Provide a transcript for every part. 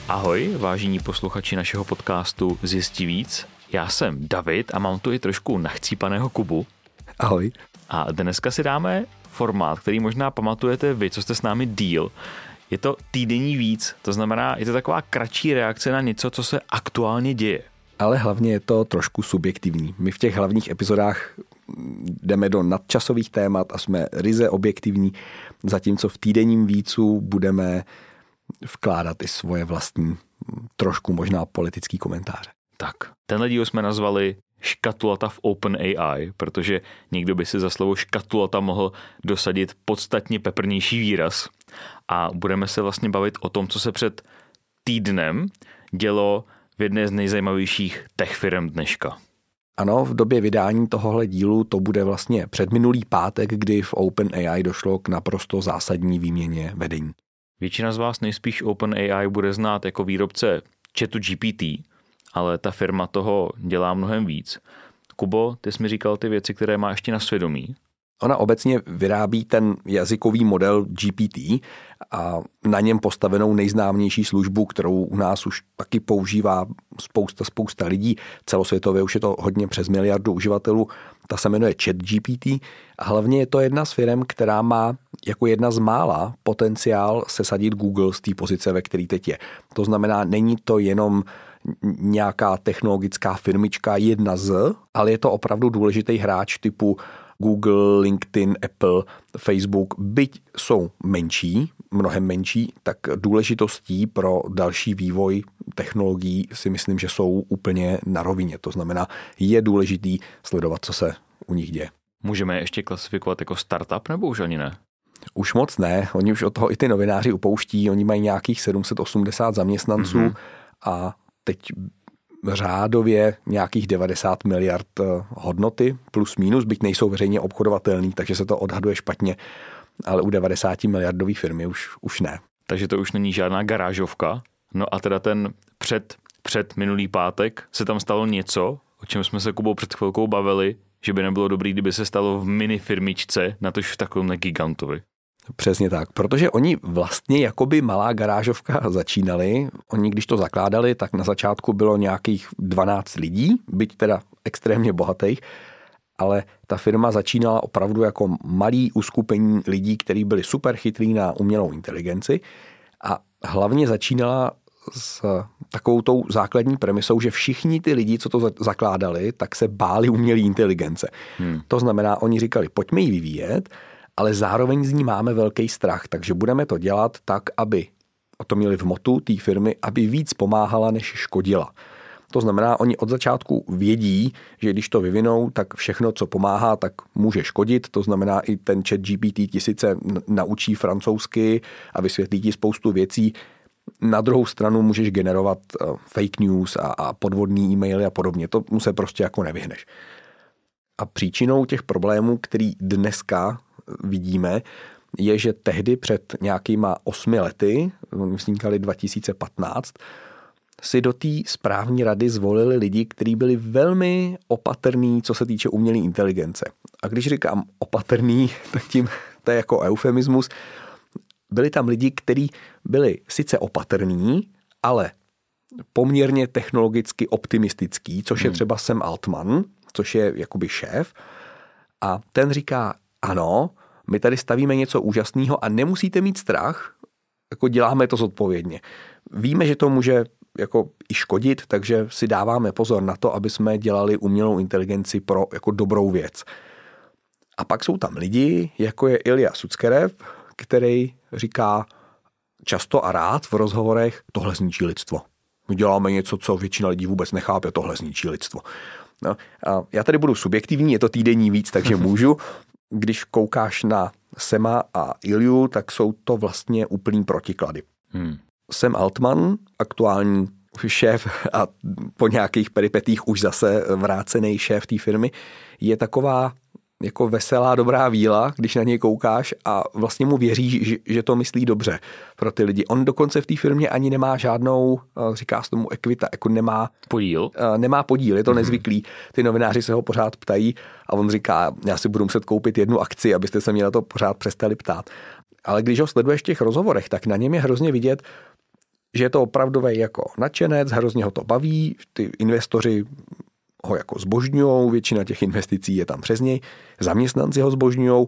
Ahoj, vážení posluchači našeho podcastu Zjistí víc. Já jsem David a mám tu i trošku nachcípaného Kubu. Ahoj. A dneska si dáme formát, který možná pamatujete vy, co jste s námi díl. Je to týdenní víc, to znamená, je to taková kratší reakce na něco, co se aktuálně děje. Ale hlavně je to trošku subjektivní. My v těch hlavních epizodách jdeme do nadčasových témat a jsme ryze objektivní, zatímco v týdenním vícu budeme vkládat i svoje vlastní, trošku možná politický komentáře. Tak, tenhle díl jsme nazvali Škatulata v OpenAI, protože někdo by si za slovo škatulata mohl dosadit podstatně peprnější výraz. A budeme se vlastně bavit o tom, co se před týdnem dělo v jedné z nejzajímavějších tech firm dneška. Ano, v době vydání tohohle dílu to bude vlastně předminulý pátek, kdy v OpenAI došlo k naprosto zásadní výměně vedení. Většina z vás nejspíš OpenAI bude znát jako výrobce ChatGPT, ale ta firma toho dělá mnohem víc. Kubo, ty jsi mi říkal ty věci, které má ještě na svědomí. Ona obecně vyrábí ten jazykový model GPT a na něm postavenou nejznámější službu, kterou u nás už taky používá spousta lidí. Celosvětově už je to hodně přes 1 miliardu uživatelů. Ta se jmenuje ChatGPT a hlavně je to jedna z firm, která má jako jedna z mála potenciál sesadit Google z té pozice, ve které teď je. To znamená, není to jenom nějaká technologická firmička jedna z, ale je to opravdu důležitý hráč typu Google, LinkedIn, Apple, Facebook, byť jsou menší, mnohem menší, tak důležitostí pro další vývoj technologií si myslím, že jsou úplně na rovině. To znamená, je důležitý sledovat, co se u nich děje. Můžeme je ještě klasifikovat jako startup, nebo už ani ne? Už moc ne, oni už od toho i ty novináři upouští, oni mají nějakých 780 zaměstnanců a teď řádově nějakých 90 miliard hodnoty plus minus, byť nejsou veřejně obchodovatelný, takže se to odhaduje špatně, ale u 90 miliardový firmy už ne. Takže to už není žádná garážovka. No a teda ten před minulý pátek se tam stalo něco, o čem jsme se Kubou před chvilkou bavili, že by nebylo dobrý, kdyby se stalo v mini firmičce, natož v takovémhle gigantovi. Přesně tak, protože oni vlastně jakoby malá garážovka začínali. Oni, když to zakládali, tak na začátku bylo nějakých 12 lidí, byť teda extrémně bohatých, ale ta firma začínala opravdu jako malý uskupení lidí, kteří byli super chytrý na umělou inteligenci a hlavně začínala s takovou tou základní premisou, že všichni ty lidi, co to zakládali, tak se báli umělé inteligence. To znamená, oni říkali, pojďme ji vyvíjet, ale zároveň z ní máme velký strach, takže budeme to dělat tak, aby to měli v motu té firmy, aby víc pomáhala, než škodila. To znamená, oni od začátku vědí, že když to vyvinou, tak všechno, co pomáhá, tak může škodit. To znamená, i ten ChatGPT ti sice naučí francouzsky a vysvětlí ti spoustu věcí. Na druhou stranu můžeš generovat fake news a podvodný e-maily a podobně. To mu se prostě jako nevyhneš. A příčinou těch problémů, který dneska vidíme, je, že tehdy před nějakýma 8 lety, vznikali 2015, si do té správní rady zvolili lidi, kteří byli velmi opatrní, co se týče umělé inteligence. A když říkám opatrný, tak tím to je jako eufemismus. Byli tam lidi, kteří byli sice opatrní, ale poměrně technologicky optimistický, což je třeba Sam Altman, což je jakoby šéf. A ten říká, ano, my tady stavíme něco úžasného a nemusíte mít strach, jako děláme to zodpovědně. Víme, že to může jako i škodit, takže si dáváme pozor na to, aby jsme dělali umělou inteligenci pro jako dobrou věc. A pak jsou tam lidi, jako je Ilja Sutskerev, který říká často a rád v rozhovorech, tohle zničí lidstvo. My děláme něco, co většina lidí vůbec nechápe, tohle zničí lidstvo. No, a já tady budu subjektivní, je to týdenní víc, takže můžu. Když koukáš na Sema a Ilju, tak jsou to vlastně úplný protiklady. Sam Altman, aktuální šéf a po nějakých peripetích už zase vrácený šéf té firmy, je taková jako veselá, dobrá víla, když na něj koukáš a vlastně mu věří, že to myslí dobře pro ty lidi. On dokonce v té firmě ani nemá žádnou, říká se tomu equita, jako nemá podíl. Nemá podíl, je to nezvyklý. Ty novináři se ho pořád ptají a on říká, já si budu muset koupit 1 akci, abyste se mě na to pořád přestali ptát. Ale když ho sleduješ v těch rozhovorech, tak na něm je hrozně vidět, že je to opravdový jako nadšenec, hrozně ho to baví, ty investoři ho jako zbožňujou, většina těch investicí je tam přes něj, zaměstnanci ho zbožňujou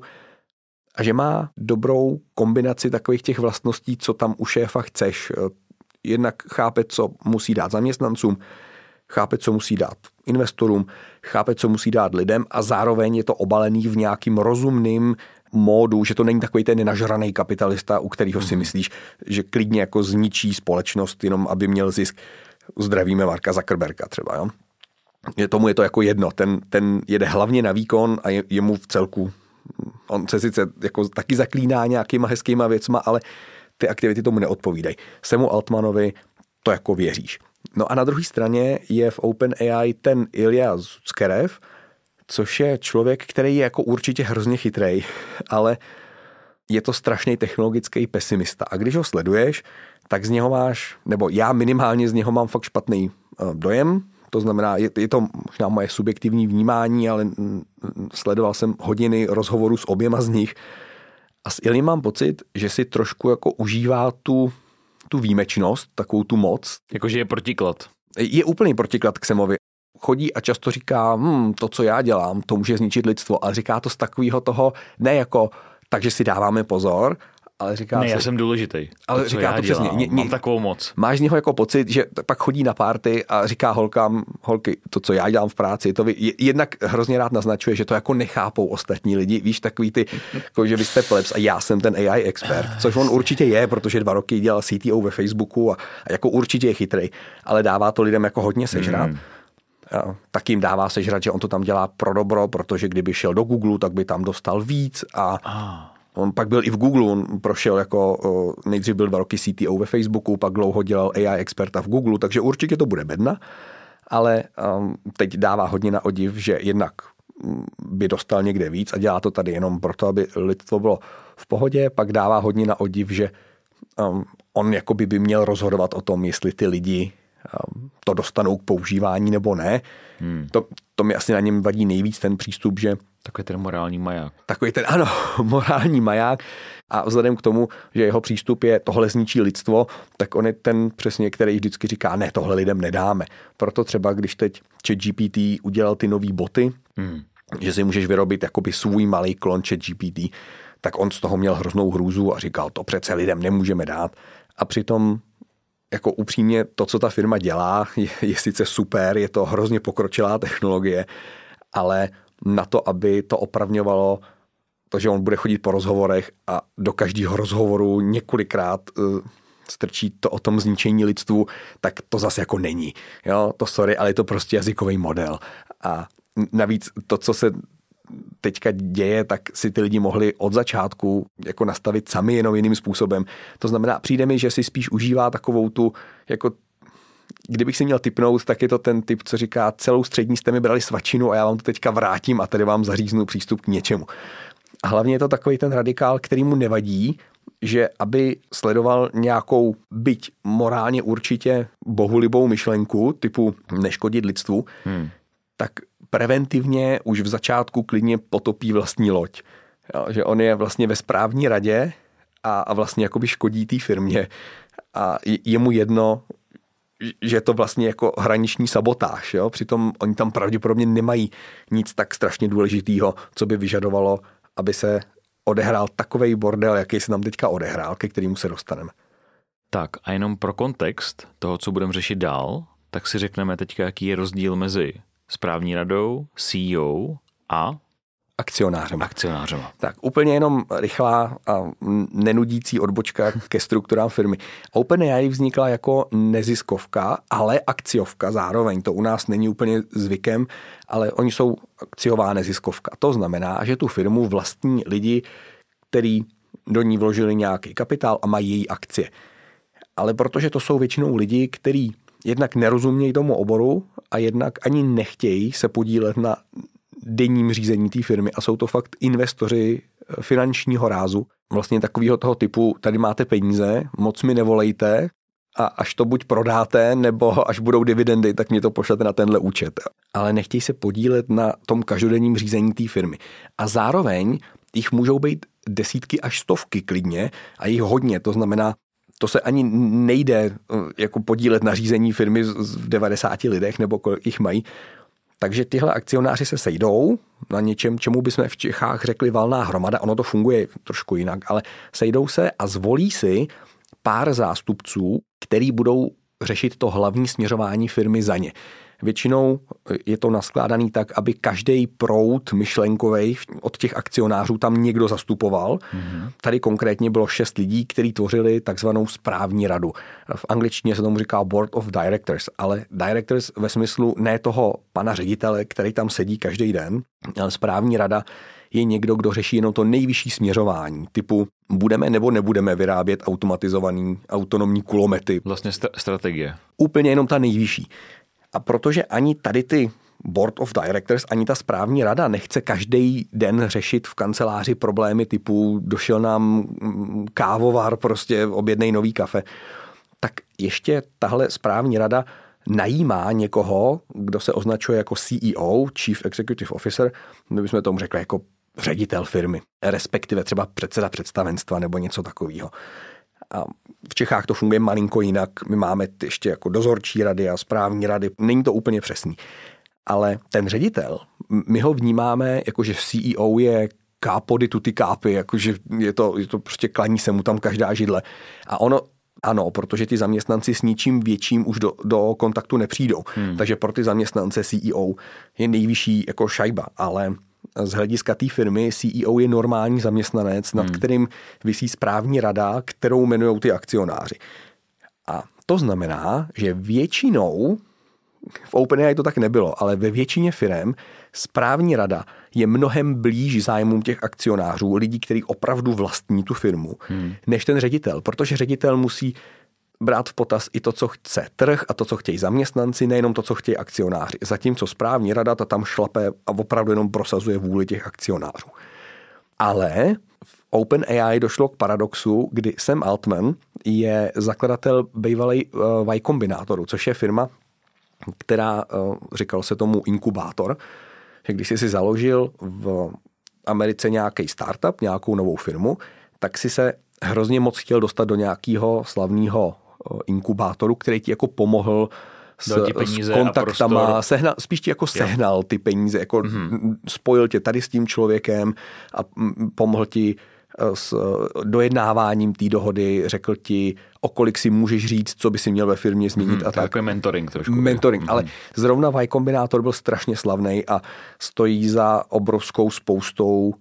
a že má dobrou kombinaci takových těch vlastností, co tam u šéfa chceš. Jednak chápe, co musí dát zaměstnancům, chápe, co musí dát investorům, chápe, co musí dát lidem a zároveň je to obalený v nějakým rozumným módu, že to není takový ten nenažraný kapitalista, u kterého si myslíš, že klidně jako zničí společnost, jenom aby měl zisk. Zdravíme Marka Zuckerberga třeba, jo. Tomu je to jako jedno, ten jede hlavně na výkon a je mu v celku, on se sice jako taky zaklíná nějakýma hezkýma věcma, ale ty aktivity tomu neodpovídají. Semu Altmanovi to jako věříš. No a na druhé straně je v OpenAI ten Ilya Sutskever, což je člověk, který je jako určitě hrozně chytrej, ale je to strašný technologický pesimista. A když ho sleduješ, tak z něho máš, nebo já minimálně z něho mám fakt špatný dojem. To znamená, je to možná moje subjektivní vnímání, ale sledoval jsem hodiny rozhovorů s oběma z nich. A s Ilyem mám pocit, že si trošku jako užívá tu výjimečnost, takovou tu moc. Jakože je protiklad. Je úplný protiklad k Samovi. Chodí a často říká, to, co já dělám, to může zničit lidstvo. Ale říká to z takového toho, ne jako, takže si dáváme pozor, ale říká ne, já jsem důležitý. Ale říká to přesně. Mám takovou moc. Máš z něho jako pocit, že pak chodí na party a říká holkám, holky, to, co já dělám v práci, to jednak hrozně rád naznačuje, že to jako nechápou ostatní lidi. Víš, takový ty, jako, že vy jste plebs a já jsem ten AI expert, což on určitě je, protože 2 roky dělal CTO ve Facebooku a jako určitě je chytrej, ale dává to lidem jako hodně sežrat. Tak jim dává sežrat, že on to tam dělá pro dobro, protože kdyby šel do Google, tak by tam dostal víc a on pak byl i v Google, on prošel jako, nejdřív byl 2 roky CTO ve Facebooku, pak dlouho dělal AI experta v Google, takže určitě to bude bedna, ale teď dává hodně na odiv, že jednak by dostal někde víc a dělá to tady jenom proto, aby lidstvo bylo v pohodě, pak dává hodně na odiv, že on jakoby by měl rozhodovat o tom, jestli ty lidi to dostanou k používání nebo ne. To mi asi na něm vadí nejvíc ten přístup, že takový ten morální maják. Ano, morální maják. A vzhledem k tomu, že jeho přístup je tohle zničí lidstvo, tak on je ten přesně, který vždycky říká, ne, tohle lidem nedáme. Proto třeba, když teď ChatGPT udělal ty nový boty, že si můžeš vyrobit jakoby svůj malý klon ChatGPT, tak on z toho měl hroznou hrůzu a říkal, to přece lidem nemůžeme dát. A přitom jako upřímně to, co ta firma dělá, je sice super, je to hrozně pokročilá technologie, ale na to, aby to opravňovalo to, že on bude chodit po rozhovorech a do každého rozhovoru několikrát strčí to o tom zničení lidstvu, tak to zase jako není. Jo, to sorry, ale je to prostě jazykový model. A navíc to, co se teďka děje, tak si ty lidi mohli od začátku jako nastavit sami jenom jiným způsobem. To znamená, přijde mi, že si spíš užívá takovou tu, jako kdybych si měl tipnout, tak je to ten typ, co říká, celou střední jste mi brali svačinu a já vám to teďka vrátím a tady vám zaříznu přístup k něčemu. A hlavně je to takový ten radikál, který mu nevadí, že aby sledoval nějakou, byť morálně určitě bohulibou myšlenku, typu neškodit lidstvu, tak preventivně už v začátku klidně potopí vlastní loď. Jo, že on je vlastně ve správní radě a vlastně jakoby škodí té firmě a je mu jedno, že je to vlastně jako hraniční sabotáž. Jo? Přitom oni tam pravděpodobně nemají nic tak strašně důležitého, co by vyžadovalo, aby se odehrál takovej bordel, jaký se tam teďka odehrál, ke kterému se dostaneme. Tak a jenom pro kontext toho, co budeme řešit dál, tak si řekneme teďka, jaký je rozdíl mezi správní radou, CEO a akcionářem. Tak úplně jenom rychlá a nenudící odbočka ke strukturám firmy. OpenAI vznikla jako neziskovka, ale akciovka zároveň. To u nás není úplně zvykem, ale oni jsou akciová neziskovka. To znamená, že tu firmu vlastní lidi, kteří do ní vložili nějaký kapitál a mají její akcie. Ale protože to jsou většinou lidi, kteří jednak nerozumějí tomu oboru a jednak ani nechtějí se podílet na denním řízení té firmy a jsou to fakt investoři finančního rázu. Vlastně takového toho typu, tady máte peníze, moc mi nevolejte a až to buď prodáte, nebo až budou dividendy, tak mě to pošlete na tenhle účet. Ale nechtějí se podílet na tom každodenním řízení té firmy. A zároveň jich můžou být desítky až stovky klidně a jich hodně. To znamená, To se ani nejde jako podílet na řízení firmy v 90 lidech, nebo kolik jich mají. Takže tyhle akcionáři se sejdou na něčem, čemu bychom v Čechách řekli valná hromada. Ono to funguje trošku jinak, ale sejdou se a zvolí si pár zástupců, který budou řešit to hlavní směřování firmy za ně. Většinou je to naskládaný tak, aby každý proud myšlenkovej od těch akcionářů tam někdo zastupoval. Tady konkrétně bylo 6 lidí, kteří tvořili takzvanou správní radu. V angličtině se tomu říká Board of Directors, ale directors ve smyslu ne toho pana ředitele, který tam sedí každý den, ale správní rada je někdo, kdo řeší jenom to nejvyšší směřování, typu budeme nebo nebudeme vyrábět automatizovaný autonomní kulomety. Vlastně strategie. Úplně jenom ta nejvyšší. A protože ani tady ty Board of Directors, ani ta správní rada nechce každý den řešit v kanceláři problémy typu došel nám kávovar, prostě objednej nový kafe, tak ještě tahle správní rada najímá někoho, kdo se označuje jako CEO, Chief Executive Officer, my bychom tomu řekli jako ředitel firmy, respektive třeba předseda představenstva nebo něco takového. A v Čechách to funguje malinko jinak. My máme ještě jako dozorčí rady a správní rady. Není to úplně přesný. Ale ten ředitel, my ho vnímáme jako, že CEO je capo di tutti capi, jakože je to prostě klaní se mu tam každá židle. A ono, ano, protože ty zaměstnanci s ničím větším už do kontaktu nepřijdou. Takže pro ty zaměstnance CEO je nejvyšší jako šajba, ale z hlediska té firmy CEO je normální zaměstnanec, nad kterým visí správní rada, kterou jmenují ty akcionáři. A to znamená, že většinou, v OpenAI to tak nebylo, ale ve většině firem správní rada je mnohem blíž zájmům těch akcionářů, lidí, kteří opravdu vlastní tu firmu, než ten ředitel, protože ředitel musí brát v potaz i to, co chce trh a to, co chtějí zaměstnanci, nejenom to, co chtějí akcionáři. Zatímco správní rada ta tam šlape a opravdu jenom prosazuje vůli těch akcionářů. Ale v OpenAI došlo k paradoxu, kdy Sam Altman je zakladatel bývalej Y Combinatoru, což je firma, která, říkal se tomu inkubátor, že když jsi si založil v Americe nějaký startup, nějakou novou firmu, tak si se hrozně moc chtěl dostat do nějakého slavného inkubátoru, který ti jako pomohl s kontaktama, spíš ti jako sehnal ty peníze, jako spojil tě tady s tím člověkem a pomohl ti s dojednáváním té dohody, řekl ti, o kolik si můžeš říct, co by si měl ve firmě změnit a tak. Takový mentoring trošku. Mentoring, ale zrovna Y Combinator byl strašně slavný a stojí za obrovskou spoustou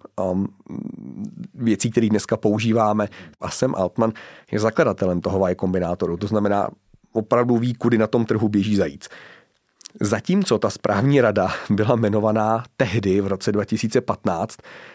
věcí, které dneska používáme. A Sam Altman je zakladatelem toho Y Combinatoru, to znamená, opravdu ví, kudy na tom trhu běží zajíc. Zatímco ta správní rada byla jmenovaná tehdy v roce 2015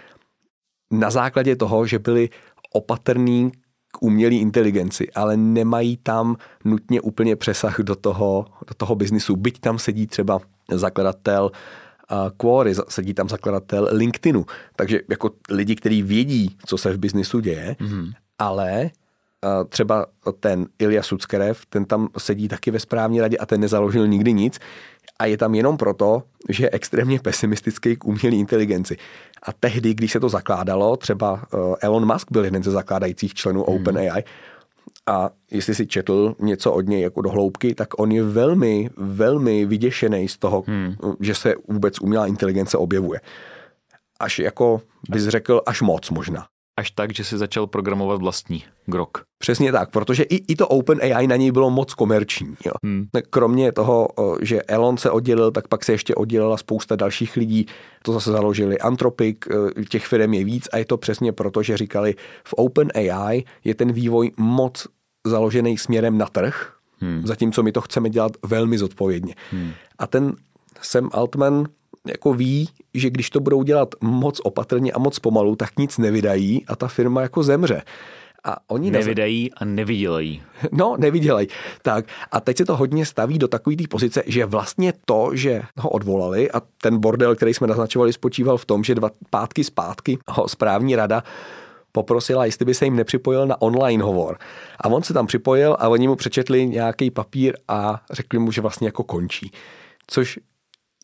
na základě toho, že byli opatrní k umělé inteligenci, ale nemají tam nutně úplně přesah do toho biznisu. Byť tam sedí třeba zakladatel Quory, sedí tam zakladatel LinkedInu. Takže jako lidi, kteří vědí, co se v biznisu děje, ale třeba ten Ilja Suckerev, ten tam sedí taky ve správní radě a ten nezaložil nikdy nic a je tam jenom proto, že je extrémně pesimistický k umělé inteligenci. A tehdy, když se to zakládalo, třeba Elon Musk byl jeden ze zakládajících členů OpenAI a jestli si četl něco od něj jako do hloubky, tak on je velmi, velmi vyděšený z toho, že se vůbec umělá inteligence objevuje. Až jako bys řekl, až moc možná. Až tak, že si začal programovat vlastní grok. Přesně tak, protože i to OpenAI na něj bylo moc komerční. Jo. Kromě toho, že Elon se oddělil, tak pak se ještě oddělila spousta dalších lidí. To zase založili Anthropic, těch firm je víc a je to přesně proto, že říkali, v OpenAI je ten vývoj moc založený směrem na trh, zatímco my to chceme dělat velmi zodpovědně. A ten Sam Altman jako ví, že když to budou dělat moc opatrně a moc pomalu, tak nic nevydají a ta firma jako zemře. A oni nevydají a nevydělají. No, nevydělají. Tak a teď se to hodně staví do takové té pozice, že vlastně to, že ho odvolali a ten bordel, který jsme naznačovali, spočíval v tom, že 2 pátky zpátky ho správní rada poprosila, jestli by se jim nepřipojil na online hovor. A on se tam připojil a oni mu přečetli nějaký papír a řekli mu, že vlastně jako končí. Což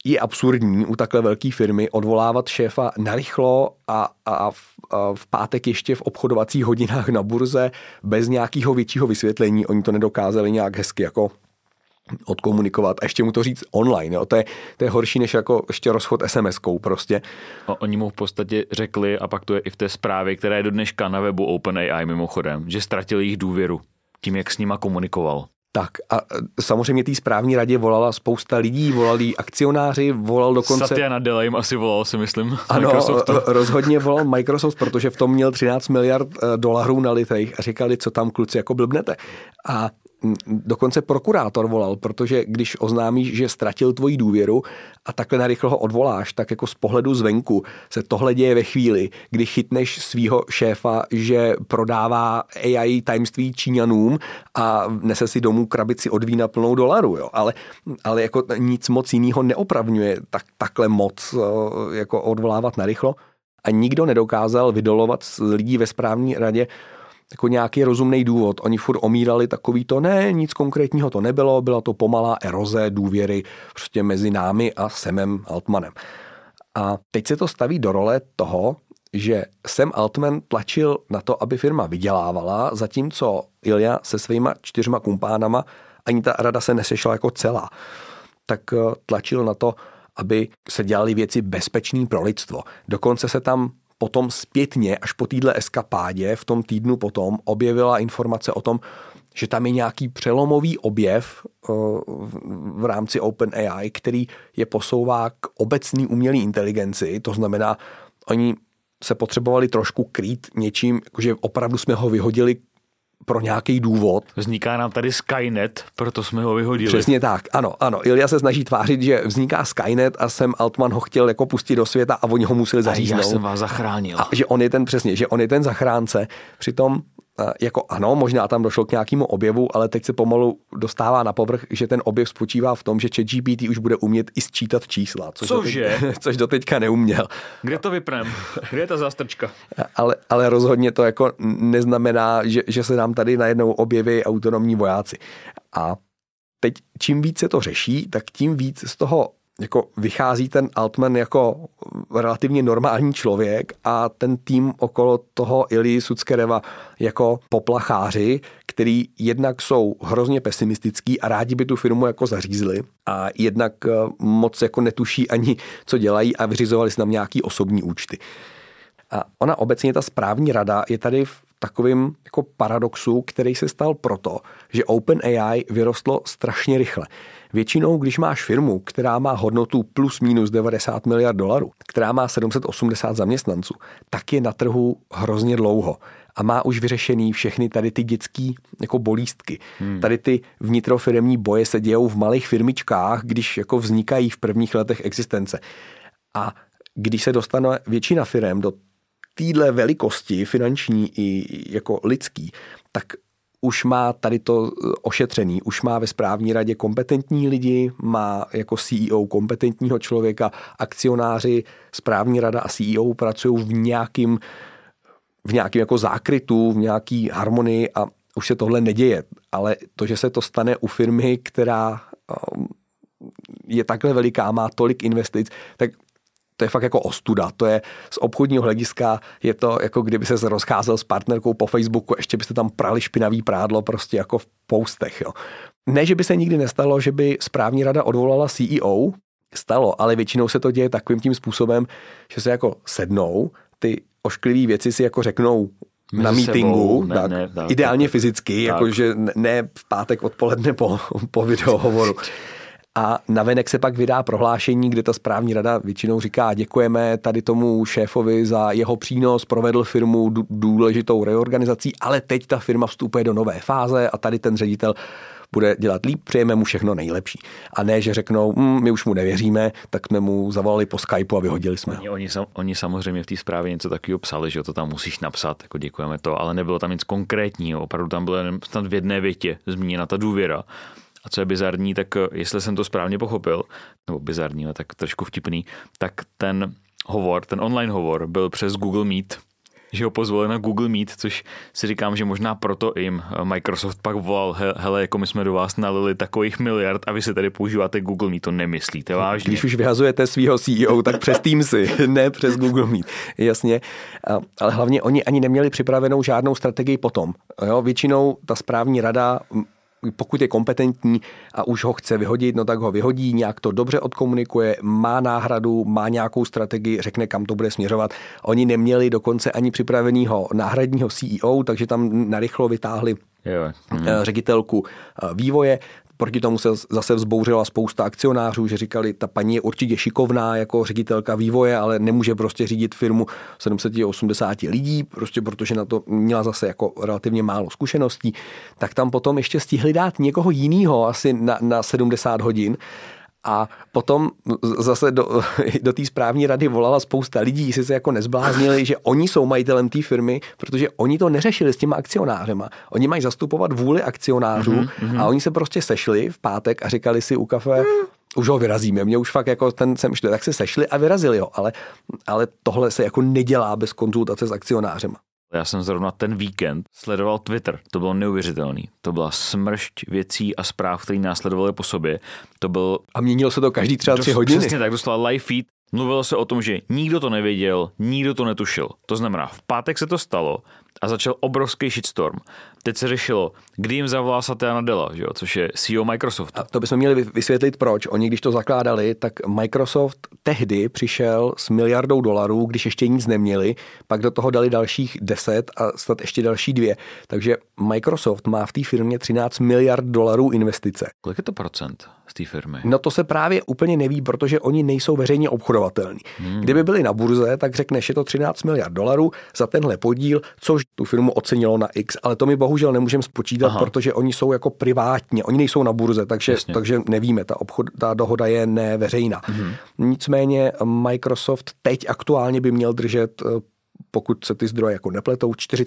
je absurdní u takhle velké firmy odvolávat šéfa narychlo a v pátek ještě v obchodovacích hodinách na burze bez nějakého většího vysvětlení. Oni to nedokázali nějak hezky jako odkomunikovat a ještě mu to říct online. Jo. To je horší než jako ještě rozchod SMS-kou prostě. Oni mu v podstatě řekli, a pak to je i v té zprávě, která je do dneška na webu OpenAI mimochodem, že ztratili jejich důvěru tím, jak s nima komunikoval. Tak a samozřejmě té správní radě volala spousta lidí, volali akcionáři, volal dokonce... Satya Nadella jim asi volal, si myslím, z ano, Microsoftu. Rozhodně volal Microsoft, protože v tom měl $13 miliard nalitých a říkali, co tam kluci jako blbnete. A dokonce prokurátor volal, protože když oznámíš, že ztratil tvoji důvěru a takhle narychlo ho odvoláš, tak jako z pohledu zvenku se tohle děje ve chvíli, kdy chytneš svýho šéfa, že prodává AI tajemství Číňanům a nese si domů krabici od vína plnou $, jo. Ale jako nic moc jinýho neopravňuje takhle moc jako odvolávat narychlo a nikdo nedokázal vydolovat lidí ve správní radě jako nějaký rozumný důvod. Oni furt omírali takový to, ne, nic konkrétního to nebylo, byla to pomalá eroze důvěry prostě mezi námi a Samem Altmanem. A teď se to staví do role toho, že Sam Altman tlačil na to, aby firma vydělávala, zatímco Ilja se svýma 4 kumpánama, ani ta rada se nesešla jako celá, tak tlačil na to, aby se dělaly věci bezpečný pro lidstvo. Dokonce se tam potom zpětně, až po téhle eskapádě, v tom týdnu potom, objevila informace o tom, že tam je nějaký přelomový objev v rámci OpenAI, který je posouvá k obecný umělé inteligenci. To znamená, oni se potřebovali trošku krýt něčím, že opravdu jsme ho vyhodili pro nějaký důvod. Vzniká nám tady Skynet, proto jsme ho vyhodili. Přesně tak, ano. Ilja se snaží tvářit, že vzniká Skynet a Sam Altman ho chtěl jako pustit do světa a oni ho museli zaříznout. Já jsem vás zachránil. A že on je ten zachránce. Přitom jako ano, možná tam došlo k nějakému objevu, ale teď se pomalu dostává na povrch, že ten objev spočívá v tom, že ChatGPT už bude umět i sčítat čísla. Což doteďka neuměl. Kde to vypnem? Kde je ta zástrčka? Ale rozhodně to jako neznamená, že se nám tady najednou objeví autonomní vojáci. A teď čím víc se to řeší, tak tím víc z toho jako vychází ten Altman jako relativně normální člověk a ten tým okolo toho Ilji Sutskereva jako poplacháři, který jednak jsou hrozně pesimistický a rádi by tu firmu jako zařízli a jednak moc jako netuší ani, co dělají a vyřizovali si tam nějaký osobní účty. A ona obecně, ta správní rada, je tady v takovým jako paradoxu, který se stal proto, že OpenAI vyrostlo strašně rychle. Většinou, když máš firmu, která má hodnotu plus minus $90 miliard, která má 780 zaměstnanců, tak je na trhu hrozně dlouho a má už vyřešený všechny tady ty dětský jako bolístky. Tady ty vnitrofiremní boje se dějou v malých firmičkách, když jako vznikají v prvních letech existence. A když se dostane většina firem do téhle velikosti finanční i jako lidský, tak už má tady to ošetřený, už má ve správní radě kompetentní lidi, má jako CEO kompetentního člověka, akcionáři, správní rada a CEO pracují v nějakým jako zákrytu, v nějaký harmonii a už se tohle neděje. Ale to, že se to stane u firmy, která je takhle veliká, má tolik investic, tak to je fakt jako ostuda. To je z obchodního hlediska, je to jako kdyby se rozcházel s partnerkou po Facebooku, ještě byste tam prali špinavý prádlo prostě jako v postech. Jo. Ne, že by se nikdy nestalo, že by správní rada odvolala CEO, stalo, ale většinou se to děje takovým tím způsobem, že se jako sednou, ty ošklivý věci si jako řeknou na meetingu, ideálně fyzicky, jakože ne v pátek odpoledne po videohovoru. A navenek se pak vydá prohlášení, kde ta správní rada většinou říká, děkujeme tady tomu šéfovi za jeho přínos, provedl firmu důležitou reorganizací, ale teď ta firma vstupuje do nové fáze a tady ten ředitel bude dělat líp, přejeme mu všechno nejlepší. A ne, že řeknou, my už mu nevěříme, tak jsme mu zavolali po Skypeu a vyhodili jsme ho. Oni samozřejmě v té zprávě něco takového psali, že to tam musíš napsat, jako děkujeme to, ale nebylo tam nic konkrétního, opravdu tam bylo jen snad v jedné větě zmíněna ta důvěra. A co je bizarní, tak jestli jsem to správně pochopil, nebo bizarní, tak trošku vtipný, tak ten online hovor byl přes Google Meet že ho pozvali na Google Meet, což si říkám, že možná proto jim Microsoft pak volal, hele, jako my jsme do vás nalili takových miliard a vy si tady používáte Google Meet, to nemyslíte vážně. Když už vyhazujete svého CEO, tak přes Teamsy, ne přes Google Meet. Jasně, ale hlavně oni ani neměli připravenou žádnou strategii potom. Jo? Většinou ta správní rada, pokud je kompetentní a už ho chce vyhodit, no tak ho vyhodí, nějak to dobře odkomunikuje, má náhradu, má nějakou strategii, řekne, kam to bude směřovat. Oni neměli dokonce ani připravenýho náhradního CEO, takže tam narychlo vytáhli ředitelku vývoje. Proti tomu se zase vzbouřila spousta akcionářů, že říkali, ta paní je určitě šikovná jako ředitelka vývoje, ale nemůže prostě řídit firmu 780 lidí, prostě protože na to měla zase jako relativně málo zkušeností. Tak tam potom ještě stihli dát někoho jinýho asi na 70 hodin. A potom zase do té správní rady volala spousta lidí, jestli se jako nezbláznili, že oni jsou majitelem té firmy, protože oni to neřešili s těma akcionářema. Oni mají zastupovat vůli akcionářů a oni se prostě sešli v pátek a říkali si u kafe, už ho vyrazíme. Mě už fakt jako ten sem šli, tak se sešli a vyrazili ho. Ale tohle se jako nedělá bez konzultace s akcionářema. Já jsem zrovna ten víkend sledoval Twitter. To bylo neuvěřitelný. To byla smršť věcí a zpráv, které následovaly po sobě. To byl... A měnilo se to každý třeba 3 hodiny. Přesně tak, dostala live feed. Mluvilo se o tom, že nikdo to nevěděl, nikdo to netušil. To znamená, v pátek se to stalo a začal obrovský shitstorm. Teď se řešilo, kdy jim zavolá Satya Nadella, že jo, což je CEO Microsoftu. A to bychom měli vysvětlit, proč. Oni, když to zakládali, tak Microsoft tehdy přišel s $1 miliardou, když ještě nic neměli, pak do toho dali dalších 10 a snad ještě další 2. Takže Microsoft má v té firmě $13 miliard investice. Kolik je to procent z té firmy? No to se právě úplně neví, protože oni nejsou veřejně obchodovatelní. Kdyby byli na burze, tak řekneš, je to $13 miliard za tenhle podíl, což tu firmu ocenilo na X, ale to my bohužel nemůžeme spočítat, protože oni jsou jako privátně, oni nejsou na burze, takže nevíme, ta dohoda je neveřejná. Nicméně Microsoft teď aktuálně by měl držet, pokud se ty zdroje jako nepletou,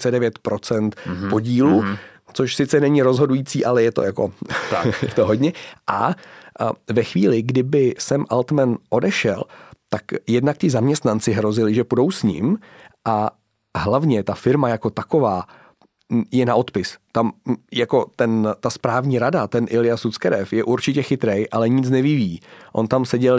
49% podílu, což sice není rozhodující, ale je to jako je to hodně. A ve chvíli, kdyby Sam Altman odešel, tak jednak ti zaměstnanci hrozili, že půjdou s ním a hlavně ta firma jako taková je na odpis. Tam jako ta správní rada, ten Ilya Sutskerev je určitě chytrej, ale nic nevyvíjí. On tam seděl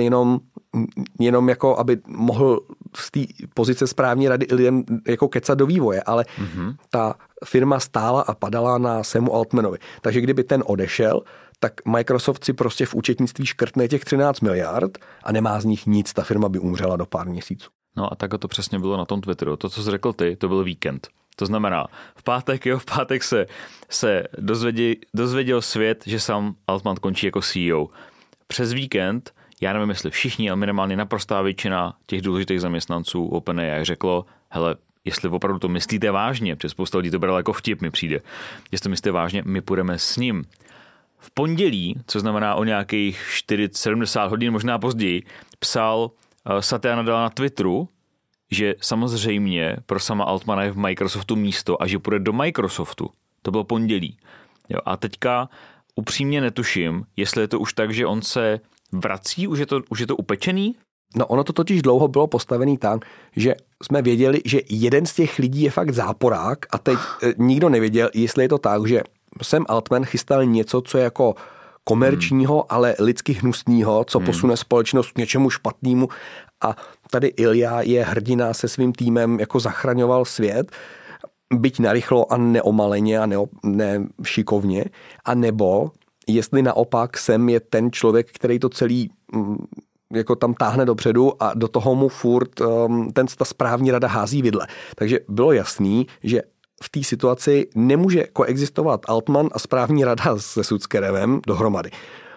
jenom jako, aby mohl z té pozice správní rady lidem jako kecat do vývoje, ale ta firma stála a padala na Samu Altmanovi. Takže kdyby ten odešel, tak Microsoft si prostě v účetnictví škrtne těch 13 miliard a nemá z nich nic. Ta firma by umřela do pár měsíců. No a tak to přesně bylo na tom Twitteru. To, co jsi řekl ty, to byl víkend. To znamená, v pátek se dozvěděl svět, že Sam Altman končí jako CEO. Přes víkend, já nevím, jestli všichni, ale minimálně naprostá většina těch důležitých zaměstnanců OpenAI řeklo, hele, jestli opravdu to myslíte vážně, protože spousta lidí to bralo jako vtip, mi přijde. Jestli to myslíte vážně, my půjdeme s ním. V pondělí, co znamená o nějakých 70 hodin, možná později, psal Satya Nadella na Twitteru, že samozřejmě pro sama Altmana je v Microsoftu místo a že půjde do Microsoftu. To bylo pondělí. Jo, a teďka upřímně netuším, jestli je to už tak, že on se vrací, už je to upečený? No ono to totiž dlouho bylo postavený tak, že jsme věděli, že jeden z těch lidí je fakt záporák a teď nikdo nevěděl, jestli je to tak, že Sam Altman chystal něco, co je jako komerčního, ale lidsky hnusného, co posune společnost k něčemu špatnému. A tady Ilya je hrdina se svým týmem, jako zachraňoval svět, byť narychlo a neomaleně a nešikovně. A nebo jestli naopak Sam je ten člověk, který to celý jako tam táhne dopředu a do toho mu furt ta správní rada hází vidle. Takže bylo jasný, že v té situaci nemůže koexistovat Altman a správní rada se Sutskerevem dohromady.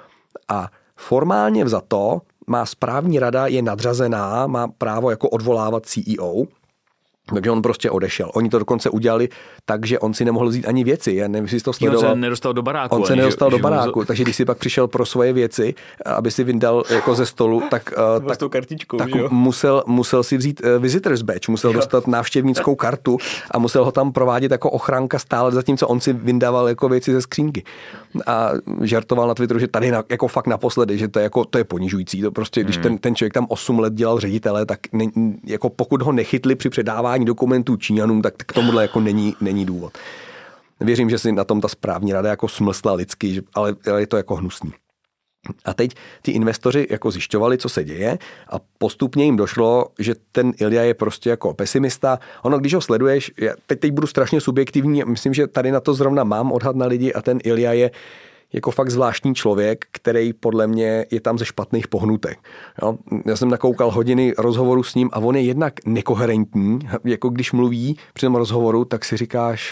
A formálně vzato má správní rada, je nadřazená, má právo jako odvolávat CEO, takže on prostě odešel. Oni to dokonce udělali tak, že on si nemohl vzít ani věci. Já nevím, jestli to sledoval. On se nedostal do baráku. On se nedostal do baráku, takže když si pak přišel pro svoje věci, aby si vyndal jako ze stolu, tak musel si vzít visitor's badge, musel dostat návštěvnickou kartu a musel ho tam provádět jako ochranka stále, zatímco on si vyndával jako věci ze skřínky. a žertoval na Twitteru, že tady jako fakt naposledy, že to je ponižující. To prostě, když ten člověk tam 8 let dělal ředitele, tak jako pokud ho nechytli při předávání dokumentů Číňanům, tak k tomuhle jako není důvod. Věřím, že si na tom ta správní rada jako smlsla lidsky, ale je to jako hnusný. A teď ty investoři jako zjišťovali, co se děje a postupně jim došlo, že ten Ilja je prostě jako pesimista. Ono, když ho sleduješ, teď budu strašně subjektivní, myslím, že tady na to zrovna mám odhad na lidi a ten Ilja je jako fakt zvláštní člověk, který podle mě je tam ze špatných pohnutek. Jo? Já jsem nakoukal hodiny rozhovoru s ním a on je jednak nekoherentní, jako když mluví při tom rozhovoru, tak si říkáš,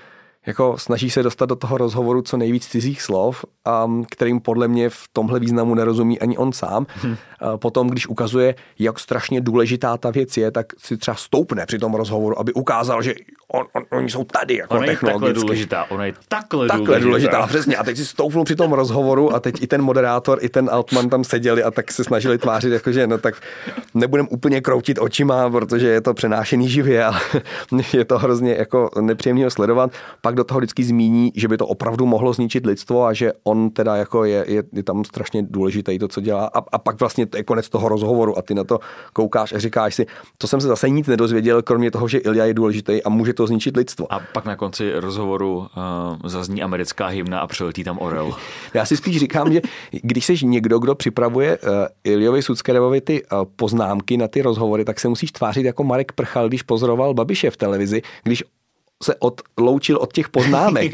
jako snaží se dostat do toho rozhovoru co nejvíc cizích slov, kterým podle mě v tomhle významu nerozumí ani on sám. Potom, když ukazuje, jak strašně důležitá ta věc je, tak si třeba stoupne při tom rozhovoru, aby ukázal, že oni jsou tady jako technologicky. Ona je takhle důležitá. Přesně. A teď si stoupnul při tom rozhovoru a teď i ten moderátor, i ten Altman tam seděli a tak se snažili tvářit, jakože no tak nebudem úplně kroutit očima, protože je to přenášený živě, ale je to hrozně jako nepříjemný sledovat. Pak do toho vždycky zmíní, že by to opravdu mohlo zničit lidstvo a že on teda jako je tam strašně důležitý to, co dělá. A pak vlastně to je konec toho rozhovoru a ty na to koukáš a říkáš si, to jsem se zase nic nedozvěděl, kromě toho, že Ilja je důležitý a může to zničit lidstvo. A pak na konci rozhovoru zazní americká hymna a přiletí tam orel. Já si spíš říkám, že když jsi někdo, kdo připravuje Iljovi Suckerevovi ty poznámky na ty rozhovory, tak se musíš tvářit jako Marek Prchal, když pozoroval Babiše v televizi, když se odloučil od těch poznámek.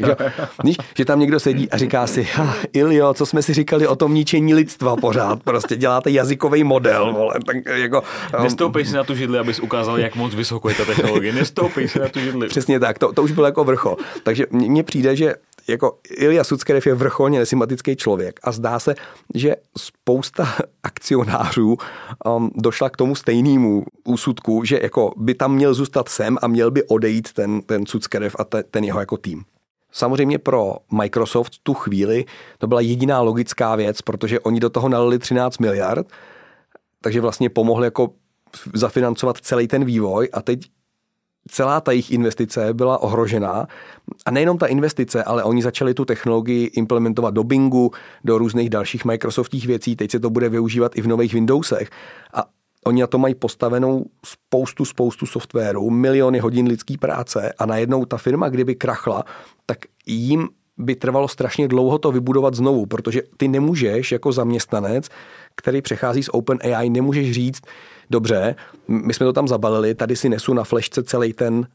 Že tam někdo sedí a říká si, Iljo, co jsme si říkali o tom ničení lidstva pořád, prostě děláte jazykový model. Vole, tak jako, nestoupej si na tu židli, abys ukázal, jak moc vysoko je ta technologie. Nestoupej si na tu židli. Přesně tak, to už bylo jako vrchol. Takže mně přijde, že jako Ilja Suckerev je vrcholně nesympatický člověk a zdá se, že spousta akcionářů došla k tomu stejnému úsudku, že jako by tam měl zůstat sem a měl by odejít ten Suckerev a ten jeho jako tým. Samozřejmě pro Microsoft tu chvíli to byla jediná logická věc, protože oni do toho nalili 13 miliard, takže vlastně pomohli jako zafinancovat celý ten vývoj a teď celá ta jejich investice byla ohrožená a nejenom ta investice, ale oni začali tu technologii implementovat do Bingu, do různých dalších Microsoftích věcí, teď se to bude využívat i v nových Windowsech a oni na to mají postavenou spoustu softwaru, miliony hodin lidský práce a najednou ta firma, kdyby krachla, tak jim by trvalo strašně dlouho to vybudovat znovu, protože ty nemůžeš jako zaměstnanec, který přechází z OpenAI, nemůžeš říct, dobře, my jsme to tam zabalili, tady si nesu na flešce celý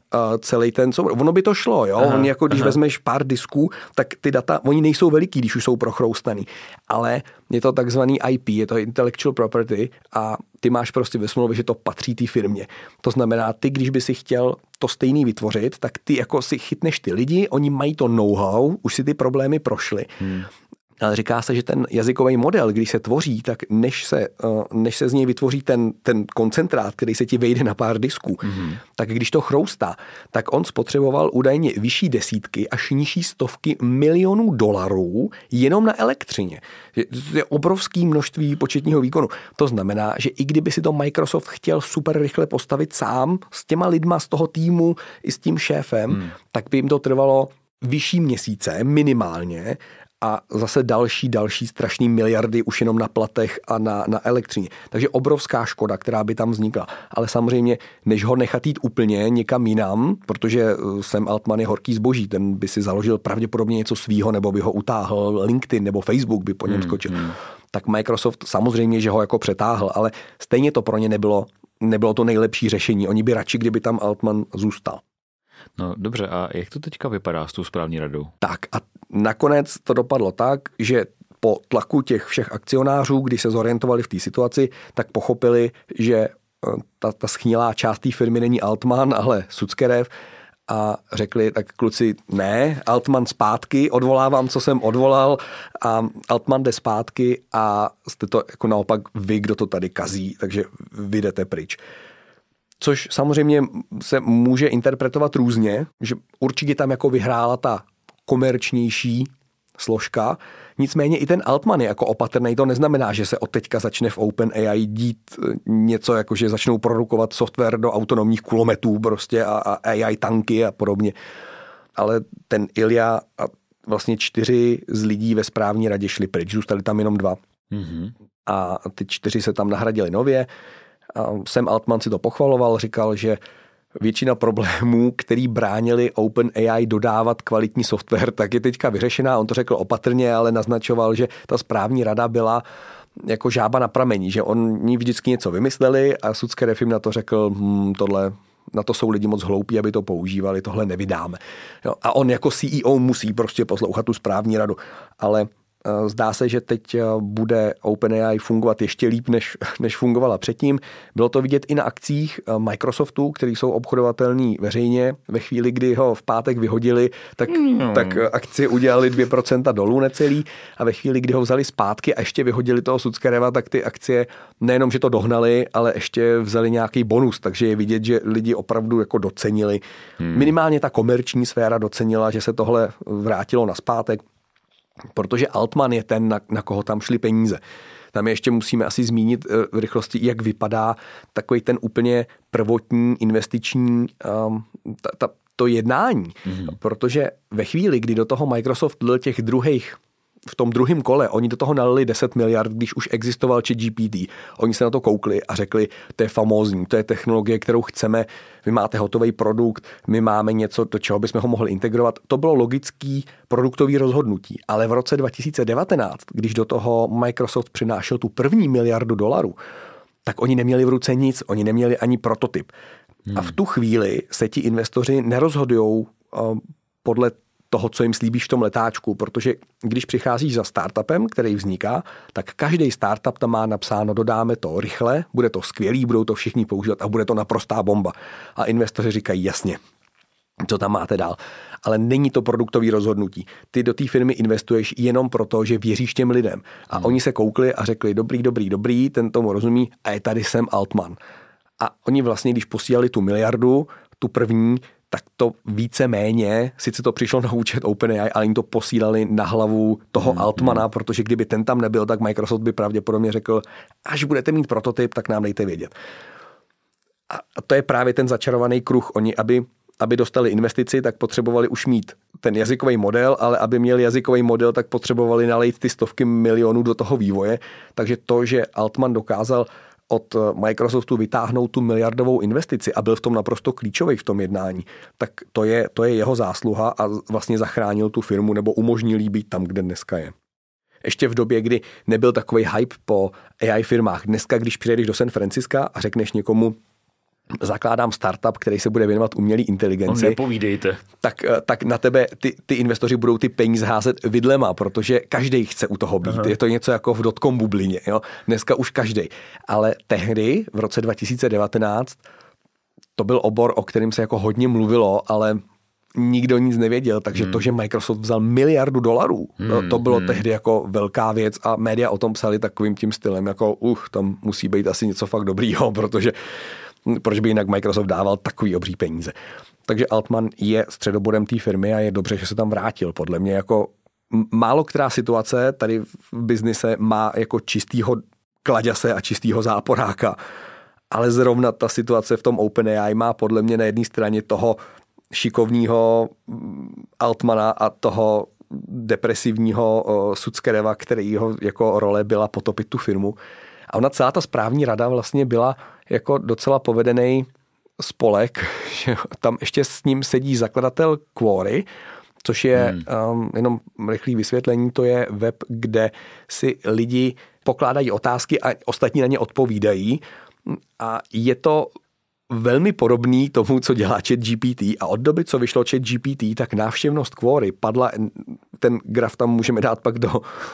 ten ono by to šlo, jo? Oni jako když vezmeš pár disků, tak ty data, oni nejsou veliký, když už jsou prochroustaný, ale je to takzvaný IP, je to intellectual property a ty máš prostě ve smlouvě, že to patří té firmě. To znamená, ty, když by si chtěl to stejný vytvořit, tak ty jako si chytneš ty lidi, oni mají to know-how, už si ty problémy prošly. Ale říká se, že ten jazykový model, když se tvoří, tak než se z něj vytvoří ten koncentrát, který se ti vejde na pár disků, tak když to chroustá, tak on spotřeboval údajně vyšší desítky až nižší stovky milionů dolarů jenom na elektřině. To je obrovské množství početního výkonu. To znamená, že i kdyby si to Microsoft chtěl super rychle postavit sám s těma lidma z toho týmu i s tím šéfem, tak by jim to trvalo vyšší měsíce minimálně, a zase další strašný miliardy už jenom na platech a na elektřině. Takže obrovská škoda, která by tam vznikla. Ale samozřejmě, než ho nechat jít úplně někam jinam, protože Sam Altman je horký zboží, ten by si založil pravděpodobně něco svýho, nebo by ho utáhl LinkedIn, nebo Facebook by po něm skočil. Tak Microsoft samozřejmě, že ho jako přetáhl, ale stejně to pro ně nebylo to nejlepší řešení. Oni by radši, kdyby tam Altman zůstal. No dobře, a jak to teďka vypadá s tou správní radou? Tak a nakonec to dopadlo tak, že po tlaku těch všech akcionářů, když se zorientovali v té situaci, tak pochopili, že ta schnilá část té firmy není Altman, ale Suckerev a řekli, tak kluci, ne, Altman zpátky, odvolávám, co jsem odvolal a Altman jde zpátky a jste to jako naopak vy, kdo to tady kazí, takže vy jdete pryč. Což samozřejmě se může interpretovat různě, že určitě tam jako vyhrála ta komerčnější složka, nicméně i ten Altman je jako opatrný, to neznamená, že se od teďka začne v OpenAI dít něco, jako že začnou produkovat software do autonomních kulometů prostě a AI tanky a podobně. Ale ten Ilja a vlastně 4 z lidí ve správní radě šli pryč, zůstali tam jenom 2. Mm-hmm. A ty 4 se tam nahradili nově. A Sam Altman si to pochvaloval, říkal, že většina problémů, který bránili OpenAI dodávat kvalitní software, tak je teďka vyřešená. On to řekl opatrně, ale naznačoval, že ta správní rada byla jako žába na pramení, že oni vždycky něco vymysleli a Sudskerev jim na to řekl, tohle, na to jsou lidi moc hloupí, aby to používali, tohle nevydáme. Jo, a on jako CEO musí prostě poslouchat tu správní radu, ale zdá se, že teď bude OpenAI fungovat ještě líp, než fungovala předtím. Bylo to vidět i na akcích Microsoftu, který jsou obchodovatelní veřejně. Ve chvíli, kdy ho v pátek vyhodili, tak akcie udělali 2% dolů necelý a ve chvíli, kdy ho vzali zpátky a ještě vyhodili toho Sudskereva, tak ty akcie nejenom, že to dohnali, ale ještě vzali nějaký bonus, takže je vidět, že lidi opravdu jako docenili. Minimálně ta komerční sféra docenila, že se tohle vrátilo nazpátek, protože Altman je ten, na koho tam šly peníze. Tam ještě musíme asi zmínit v rychlosti, jak vypadá takový ten úplně prvotní investiční to jednání. Mm-hmm. Protože ve chvíli, kdy do toho Microsoft dal v tom druhém kole, oni do toho nalili 10 miliard, když už existoval ChatGPT. Oni se na to koukli a řekli, to je famózní, to je technologie, kterou chceme, vy máte hotový produkt, my máme něco, do čeho bychom ho mohli integrovat. To bylo logický produktový rozhodnutí. Ale v roce 2019, když do toho Microsoft přinášel tu první $1 miliardu, tak oni neměli v ruce nic, oni neměli ani prototyp. A v tu chvíli se ti investoři nerozhodujou podle toho, co jim slíbíš v tom letáčku, protože když přicházíš za startupem, který vzniká, tak každý startup tam má napsáno, dodáme to rychle, bude to skvělý, budou to všichni používat a bude to naprostá bomba. A investoři říkají, jasně, co tam máte dál. Ale není to produktový rozhodnutí. Ty do té firmy investuješ jenom proto, že věříš těm lidem. A oni se koukli a řekli, dobrý, ten tomu rozumí a je tady Sam Altman. A oni vlastně, když posílali tu miliardu, tu první, tak to víceméně, sice to přišlo na účet OpenAI, ale jim to posílali na hlavu toho Altmana, protože kdyby ten tam nebyl, tak Microsoft by pravděpodobně řekl, až budete mít prototyp, tak nám dejte vědět. A to je právě ten začarovaný kruh. Oni, aby dostali investici, tak potřebovali už mít ten jazykový model, ale aby měli jazykový model, tak potřebovali nalejt ty stovky milionů do toho vývoje. Takže to, že Altman dokázal od Microsoftu vytáhnout tu miliardovou investici a byl v tom naprosto klíčový v tom jednání, tak to je jeho zásluha a vlastně zachránil tu firmu nebo umožnil jí být tam, kde dneska je. Ještě v době, kdy nebyl takový hype po AI firmách. Dneska, když přijedeš do San Francisca a řekneš někomu, zakládám startup, který se bude věnovat umělé inteligenci. Nepovídejte. Tak na tebe ty investoři budou ty peníze házet vidlema, protože každý chce u toho být. Aha. Je to něco jako v dotcom bublině. Jo? Dneska už každý. Ale tehdy, v roce 2019, to byl obor, o kterém se jako hodně mluvilo, ale nikdo nic nevěděl. Takže to, že Microsoft vzal $1 miliardu, to bylo tehdy jako velká věc a média o tom psali takovým tím stylem, jako tam musí být asi něco fakt dobrýho, protože proč by jinak Microsoft dával takový obří peníze. Takže Altman je středobodem té firmy a je dobře, že se tam vrátil. Podle mě jako málo která situace tady v biznise má jako čistýho kladěse a čistýho záporáka, ale zrovna ta situace v tom OpenAI má podle mě na jedné straně toho šikovního Altmana a toho depresivního Sudskereva, kterýho jako role byla potopit tu firmu. A ona celá ta správní rada vlastně byla jako docela povedený spolek, že tam ještě s ním sedí zakladatel Quory, což je jenom rychlé vysvětlení, to je web, kde si lidi pokládají otázky a ostatní na ně odpovídají. A je to velmi podobný tomu, co dělá ChatGPT a od doby, co vyšlo ChatGPT, tak návštěvnost Quory padla, ten graf tam můžeme dát pak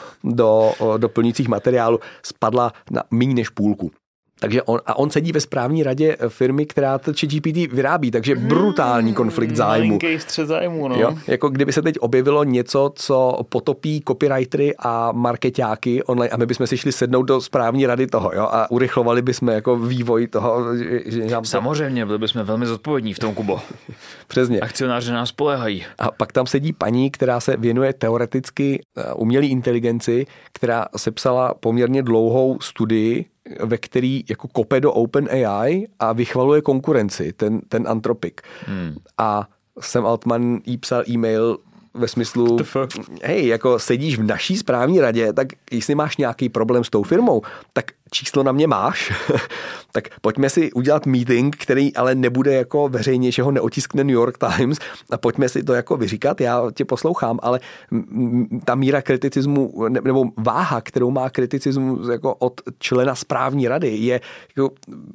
do doplňujících materiálů, spadla na méně než půlku. Takže on sedí ve správní radě firmy, která ChatGPT vyrábí, takže brutální konflikt zájmu. Malinký střet zájmu, no. Jo? Jako kdyby se teď objevilo něco, co potopí copywritery a markeťáky online a my bychom si šli sednout do správní rady toho, jo? A urychlovali bychom jako vývoj toho. Samozřejmě, byli bychom velmi zodpovědní v tom, Kubo. Přesně. Akcionáři nás spoléhají. A pak tam sedí paní, která se věnuje teoreticky umělé inteligenci, která sepsala poměrně dlouhou studii, ve který jako kope do OpenAI a vychvaluje konkurenci, ten Anthropic. A Sam Altman jí psal e-mail, ve smyslu, hej, jako sedíš v naší správní radě, tak jestli máš nějaký problém s tou firmou, tak číslo na mě máš, tak pojďme si udělat meeting, který ale nebude jako veřejně, že ho neotiskne New York Times a pojďme si to jako vyříkat, já tě poslouchám, ale ta míra kriticismu nebo váha, kterou má kriticismus jako od člena správní rady je jako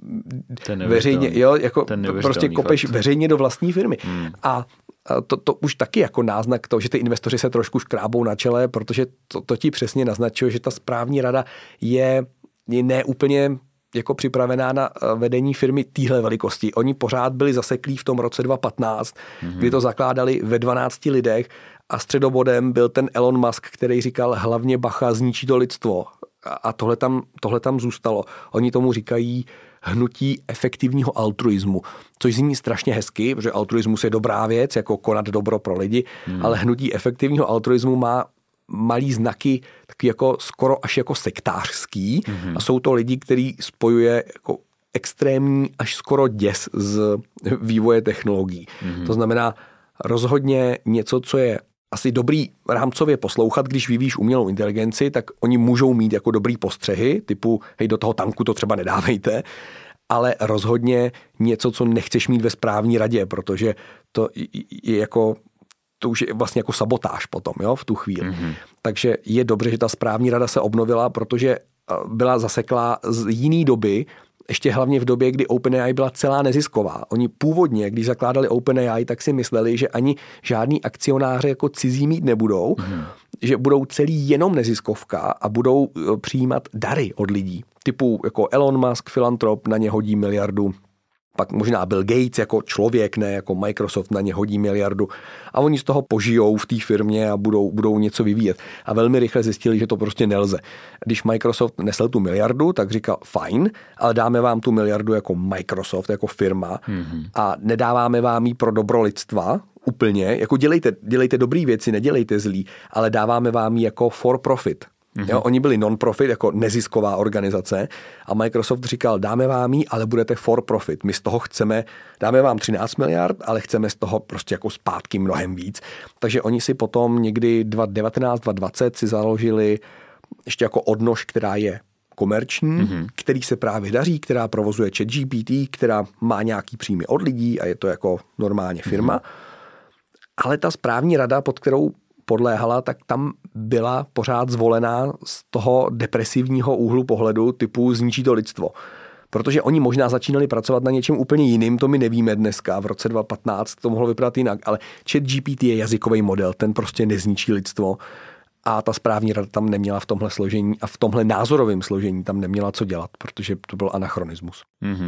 veřejně, jo, jako prostě kopeš veřejně do vlastní firmy. A to už taky jako náznak toho, že ty investoři se trošku škrábou na čele, protože to ti přesně naznačuje, že ta správní rada je ne úplně jako připravená na vedení firmy téhle velikosti. Oni pořád byli zaseklí v tom roce 2015, kdy to zakládali ve 12 lidech a středobodem byl ten Elon Musk, který říkal hlavně bacha, zničí to lidstvo. A tohle tam zůstalo. Oni tomu říkají hnutí efektivního altruismu, což zní strašně hezky, protože altruismus je dobrá věc, jako konat dobro pro lidi, ale hnutí efektivního altruismu má malý znaky, taky jako skoro až jako sektářský a jsou to lidi, který spojuje jako extrémní až skoro děs z vývoje technologií. To znamená rozhodně něco, co je asi dobrý rámcově poslouchat, když vyvíjíš umělou inteligenci, tak oni můžou mít jako dobrý postřehy, typu hej, do toho tanku to třeba nedávejte, ale rozhodně něco, co nechceš mít ve správní radě, protože to je jako to už je vlastně jako sabotáž potom, jo, v tu chvíli. Takže je dobře, že ta správní rada se obnovila, protože byla zaseklá z jiný doby, ještě hlavně v době, kdy OpenAI byla celá nezisková. Oni původně, když zakládali OpenAI, tak si mysleli, že ani žádný akcionáře jako cizí mít nebudou, že budou celý jenom neziskovka a budou přijímat dary od lidí. Typu jako Elon Musk, filantrop, na ně hodí miliardu. Pak možná Bill Gates jako člověk, ne jako Microsoft, na ně hodí miliardu a oni z toho požijou v té firmě a budou něco vyvíjet. A velmi rychle zjistili, že to prostě nelze. Když Microsoft nesl tu miliardu, tak říkal fajn, ale dáme vám tu miliardu jako Microsoft, jako firma a nedáváme vám ji pro dobro lidstva úplně, jako dělejte dobrý věci, nedělejte zlý, ale dáváme vám ji jako for profit. Jo, oni byli non-profit, jako nezisková organizace a Microsoft říkal, dáme vám ji, ale budete for profit. My z toho chceme, dáme vám 13 miliard, ale chceme z toho prostě jako zpátky mnohem víc. Takže oni si potom někdy 2019, 2020 si založili ještě jako odnož, která je komerční, který se právě daří, která provozuje ChatGPT, která má nějaký příjmy od lidí a je to jako normálně firma. Ale ta správní rada, pod kterou podléhala, tak tam byla pořád zvolená z toho depresivního úhlu pohledu typu zničí to lidstvo. Protože oni možná začínali pracovat na něčem úplně jiným, to my nevíme dneska, v roce 2015 to mohlo vypadat jinak, ale ChatGPT je jazykový model, ten prostě nezničí lidstvo a ta správní rada tam neměla v tomhle složení a v tomhle názorovém složení tam neměla co dělat, protože to byl anachronismus.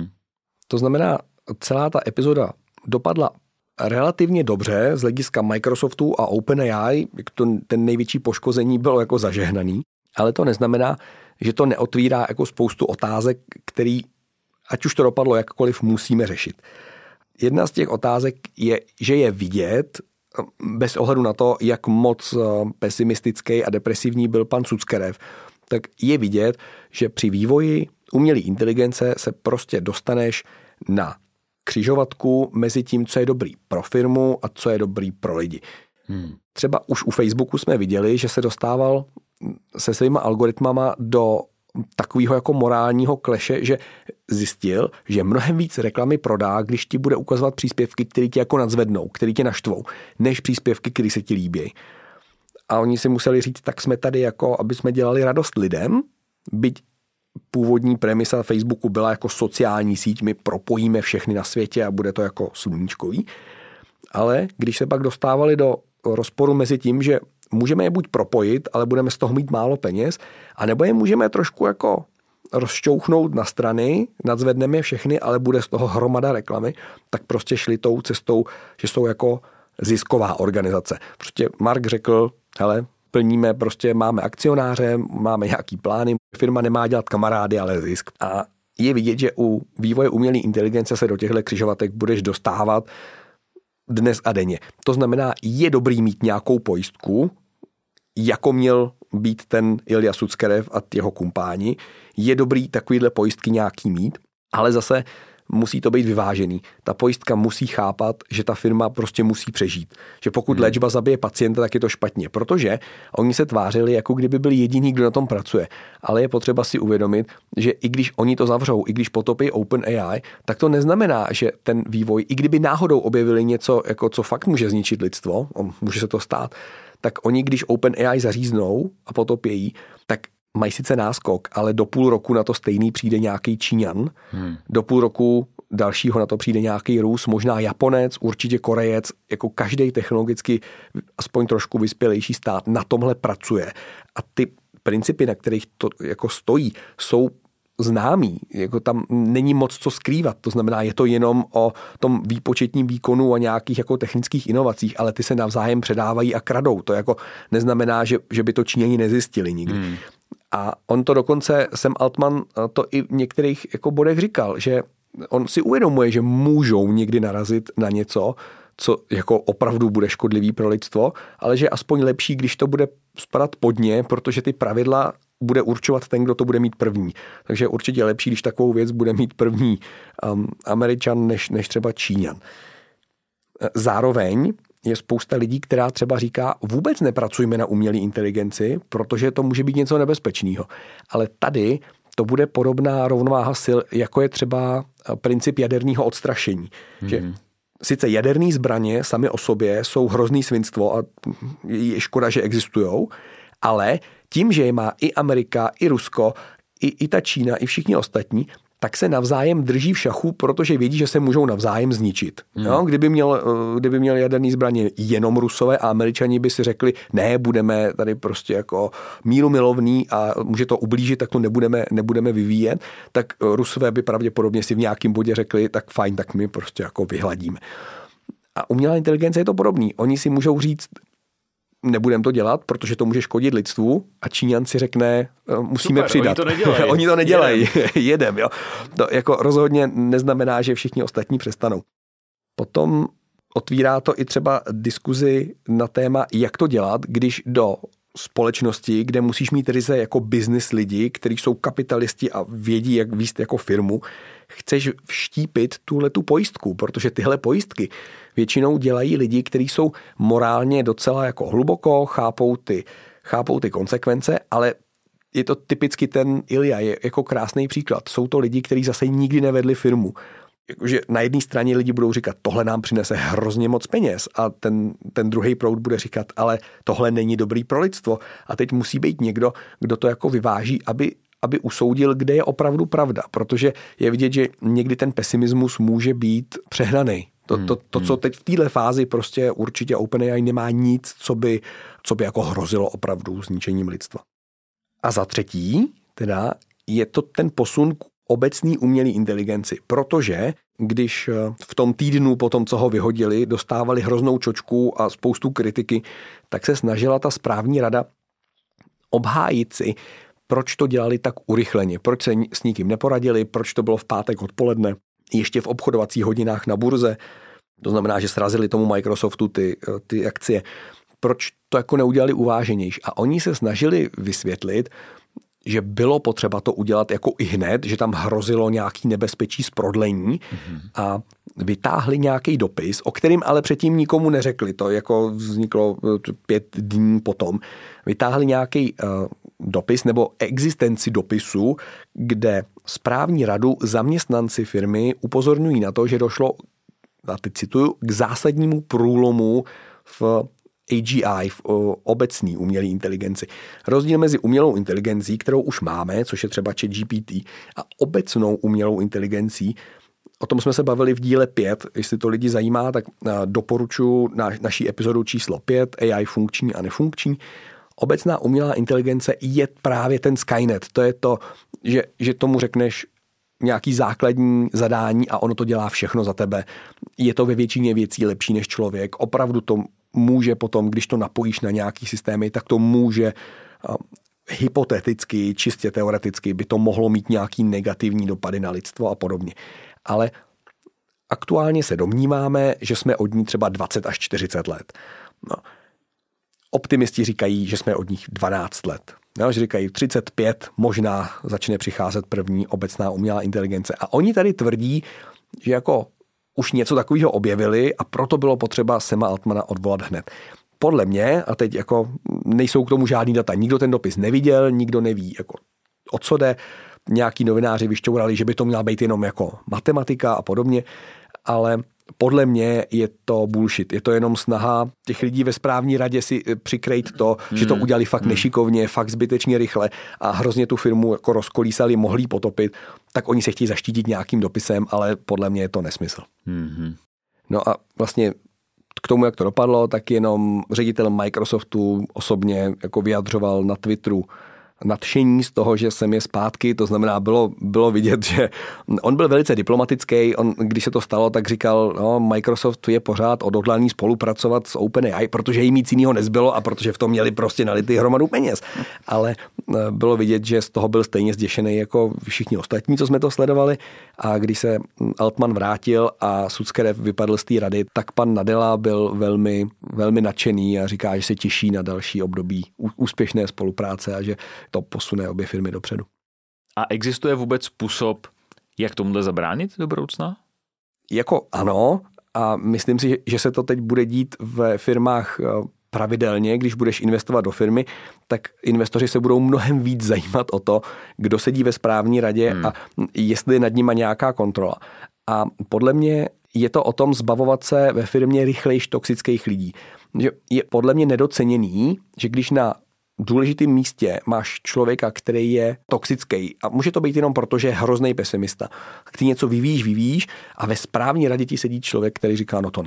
To znamená, celá ta epizoda dopadla relativně dobře z hlediska Microsoftu a OpenAI, ten největší poškození bylo jako zažehnaný, ale to neznamená, že to neotvírá jako spoustu otázek, který, ať už to dopadlo jakkoliv, musíme řešit. Jedna z těch otázek je, že je vidět, bez ohledu na to, jak moc pesimistický a depresivní byl pan Suckerev, tak je vidět, že při vývoji umělé inteligence se prostě dostaneš na křižovatku mezi tím, co je dobrý pro firmu a co je dobrý pro lidi. Třeba už u Facebooku jsme viděli, že se dostával se svýma algoritmama do takového jako morálního kleše, že zjistil, že mnohem víc reklamy prodá, když ti bude ukazovat příspěvky, které tě jako nadzvednou, které tě naštvou, než příspěvky, které se ti líbí. A oni si museli říct, tak jsme tady jako, aby jsme dělali radost lidem, byť původní premisa Facebooku byla jako sociální síť, my propojíme všechny na světě a bude to jako sluníčkový. Ale když se pak dostávali do rozporu mezi tím, že můžeme je buď propojit, ale budeme z toho mít málo peněz, anebo je můžeme trošku jako rozšťouchnout na strany, nadzvedneme je všechny, ale bude z toho hromada reklamy, tak prostě šli tou cestou, že jsou jako zisková organizace. Prostě Mark řekl, hele, plníme, prostě máme akcionáře, máme nějaký plány, firma nemá dělat kamarády, ale zisk. A je vidět, že u vývoje umělé inteligence se do těchto křižovatek budeš dostávat dnes a denně. To znamená, je dobrý mít nějakou pojistku, jako měl být ten Ilja Suckerev a jeho kumpáni. Je dobrý takovýhle pojistky nějaký mít, ale zase musí to být vyvážený. Ta pojistka musí chápat, že ta firma prostě musí přežít. Že pokud léčba zabije pacienta, tak je to špatně. Protože oni se tvářili, jako kdyby byli jediný, kdo na tom pracuje. Ale je potřeba si uvědomit, že i když oni to zavřou, i když potopí OpenAI, tak to neznamená, že ten vývoj, i kdyby náhodou objevili něco, jako co fakt může zničit lidstvo, může se to stát, tak oni, když OpenAI zaříznou a potopějí, tak mají sice náskok, ale do půl roku na to stejný přijde nějaký Číňan, do půl roku dalšího na to přijde nějaký Rus, možná Japonec, určitě Korejec, jako každý technologicky aspoň trošku vyspělejší stát na tomhle pracuje. A ty principy, na kterých to jako stojí, jsou známý, jako tam není moc co skrývat, to znamená, je to jenom o tom výpočetním výkonu a nějakých jako technických inovacích, ale ty se navzájem předávají a kradou, to jako neznamená, že by to Číňani nezjistili nikdy. A on to dokonce, Sam Altman to i v některých jako bodech říkal, že on si uvědomuje, že můžou někdy narazit na něco, co jako opravdu bude škodlivý pro lidstvo, ale že je aspoň lepší, když to bude spadat pod ně, protože ty pravidla bude určovat ten, kdo to bude mít první. Takže určitě je lepší, když takovou věc bude mít první Američan, než třeba Číňan. Zároveň je spousta lidí, která třeba říká, vůbec nepracujme na umělé inteligenci, protože to může být něco nebezpečného. Ale tady to bude podobná rovnováha sil, jako je třeba princip jaderného odstrašení. Že sice jaderné zbraně sami o sobě jsou hrozný svinstvo a je škoda, že existujou, ale tím, že je má i Amerika, i Rusko, i ta Čína, i všichni ostatní, tak se navzájem drží v šachu, protože vědí, že se můžou navzájem zničit. No, kdyby měl jaderný zbraně jenom Rusové a Američani by si řekli, ne, budeme tady prostě jako mírumilovný a může to ublížit, tak to nebudeme vyvíjet, tak Rusové by pravděpodobně si v nějakém bodě řekli, tak fajn, tak my prostě jako vyhladíme. A umělá inteligence je to podobný. Oni si můžou říct, nebudeme to dělat, protože to může škodit lidstvu a Číňan si řekne, musíme super, přidat. Oni to nedělají. Jedem, jo. To jako rozhodně neznamená, že všichni ostatní přestanou. Potom otvírá to i třeba diskuzi na téma, jak to dělat, když do společnosti, kde musíš mít ryze jako business lidi, kteří jsou kapitalisti a vědí, jak vést jako firmu, chceš vštípit tuhletu pojistku, protože tyhle pojistky většinou dělají lidi, kteří jsou morálně docela jako hluboko, chápou ty konsekvence, ale je to typicky ten Ilja, je jako krásný příklad. Jsou to lidi, kteří zase nikdy nevedli firmu. Jakože na jedné straně lidi budou říkat, tohle nám přinese hrozně moc peněz a ten druhý proud bude říkat, ale tohle není dobrý pro lidstvo. A teď musí být někdo, kdo to jako vyváží, aby usoudil, kde je opravdu pravda, protože je vidět, že někdy ten pesimismus může být přehnaný. To, co teď v téhle fázi prostě určitě OpenAI nemá nic, co by jako hrozilo opravdu zničením lidstva. A za třetí, teda je to ten posun k obecný umělé inteligenci, protože když v tom týdnu po tom, co ho vyhodili, dostávali hroznou čočku a spoustu kritiky, tak se snažila ta správní rada obhájit si, proč to dělali tak urychleně, proč se s nikým neporadili, proč to bylo v pátek odpoledne, ještě v obchodovacích hodinách na burze, to znamená, že srazili tomu Microsoftu ty akcie. Proč to jako neudělali uváženější? A oni se snažili vysvětlit, že bylo potřeba to udělat jako i hned, že tam hrozilo nějaký nebezpečí z prodlení a vytáhli nějaký dopis, o kterým ale předtím nikomu neřekli. To jako vzniklo 5 dní potom. Vytáhli nějaký dopis nebo existenci dopisu, kde správní radu zaměstnanci firmy upozorňují na to, že došlo, a teď cituju, k zásadnímu průlomu v AGI, v obecný umělé inteligenci. Rozdíl mezi umělou inteligencí, kterou už máme, což je třeba ChatGPT, a obecnou umělou inteligencí, o tom jsme se bavili v díle 5, jestli to lidi zajímá, tak doporučuji naší epizodu číslo 5, AI funkční a nefunkční. Obecná umělá inteligence je právě ten Skynet. To je to, že tomu řekneš nějaký základní zadání a ono to dělá všechno za tebe. Je to ve většině věcí lepší než člověk. Opravdu to může potom, když to napojíš na nějaký systémy, tak to může hypoteticky, čistě teoreticky by to mohlo mít nějaký negativní dopady na lidstvo a podobně. Ale aktuálně se domníváme, že jsme od ní třeba 20 až 40 let. No. Optimisti říkají, že jsme od nich 12 let. No, že říkají 35, možná začne přicházet první obecná umělá inteligence. A oni tady tvrdí, že jako už něco takového objevili a proto bylo potřeba Sama Altmana odvolat hned. Podle mě, a teď jako nejsou k tomu žádný data, nikdo ten dopis neviděl, nikdo neví, jako o co jde, nějaký novináři vyšťourali, že by to měla být jenom jako matematika a podobně, ale podle mě je to bullshit. Je to jenom snaha těch lidí ve správní radě si přikrejt to, že to udělali fakt nešikovně, fakt zbytečně rychle a hrozně tu firmu jako rozkolísali, mohli ji potopit, tak oni se chtějí zaštítit nějakým dopisem, ale podle mě je to nesmysl. No a vlastně k tomu, jak to dopadlo, tak jenom ředitel Microsoftu osobně jako vyjadřoval na Twitteru nadšení z toho, že jsem je zpátky, to znamená, bylo vidět, že on byl velice diplomatický, když se to stalo, tak říkal, no, Microsoft je pořád odhodlaný spolupracovat s OpenAI, protože jim nic jiného nezbylo a protože v tom měli prostě nalitý hromadu peněz. Ale bylo vidět, že z toho byl stejně zděšený jako všichni ostatní, co jsme to sledovali, a když se Altman vrátil a Sutskever vypadl z té rady, tak pan Nadella byl velmi, velmi nadšený a říká, že se těší na další období úspěšné spolupráce a že to posune obě firmy dopředu. A existuje vůbec způsob, jak tomuhle zabránit do budoucna? Jako ano, a myslím si, že se to teď bude dít ve firmách pravidelně. Když budeš investovat do firmy, tak investoři se budou mnohem víc zajímat o to, kdo sedí ve správní radě a jestli je nad nima nějaká kontrola. A podle mě je to o tom zbavovat se ve firmě rychlejš toxických lidí. Je podle mě nedoceněný, že když na důležitém místě máš člověka, který je toxický, a může to být jenom proto, že je hrozný pesimista. Ty něco vyvíjíš a ve správní radě ti sedí člověk, který říká, no to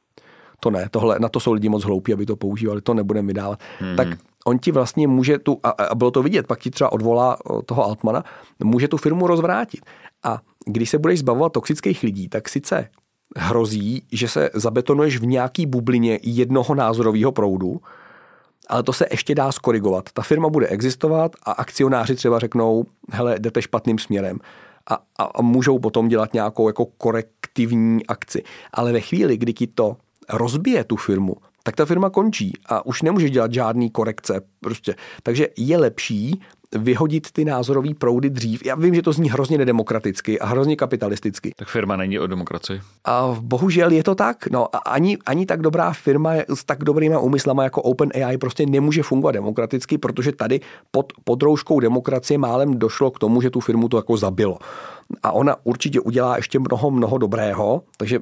ne, tohle, na to jsou lidi moc hloupí, aby to používali, to nebudeme vydávat. Tak on ti vlastně může a bylo to vidět, pak ti třeba odvolá toho Altmana, může tu firmu rozvrátit. A když se budeš zbavovat toxických lidí, tak sice hrozí, že se zabetonuješ v nějaký bublině jednoho názorového proudu, ale to se ještě dá skorigovat. Ta firma bude existovat a akcionáři třeba řeknou, hele, jdete špatným směrem a můžou potom dělat nějakou jako korektivní akci. Ale ve chvíli, kdy ti to rozbije tu firmu, tak ta firma končí a už nemůže dělat žádný korekce. Prostě. Takže je lepší vyhodit ty názorový proudy dřív. Já vím, že to zní hrozně nedemokraticky a hrozně kapitalisticky. Tak firma není o demokracii. A bohužel je to tak. No, a ani tak dobrá firma s tak dobrýma úmyslama jako OpenAI prostě nemůže fungovat demokraticky, protože tady pod rouškou demokracie málem došlo k tomu, že tu firmu to jako zabilo. A ona určitě udělá ještě mnoho dobrého, takže